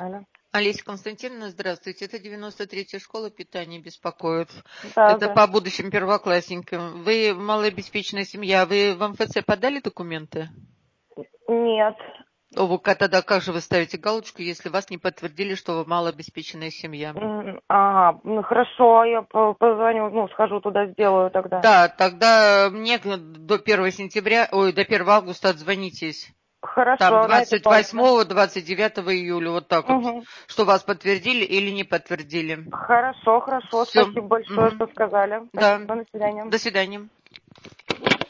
Алло. Олеся Константиновна, здравствуйте. Это 93-я школа питания беспокоит. Да, Это по здравствуйте. будущим первоклассникам. Вы малообеспеченная семья. Вы в МФЦ подали документы? Нет. Тогда как же вы ставите галочку, если вас не подтвердили, что вы малообеспеченная семья? Ага, ну хорошо, я позвоню, схожу туда, сделаю тогда. Да, тогда мне до 1 сентября, до 1 августа отзвонитесь. Там Хорошо, на этой почте. 28-го, 29 июля, вот так вот, Угу. что вас подтвердили или не подтвердили. Хорошо, Все. спасибо большое, что сказали. Да. Спасибо, до свидания. До свидания.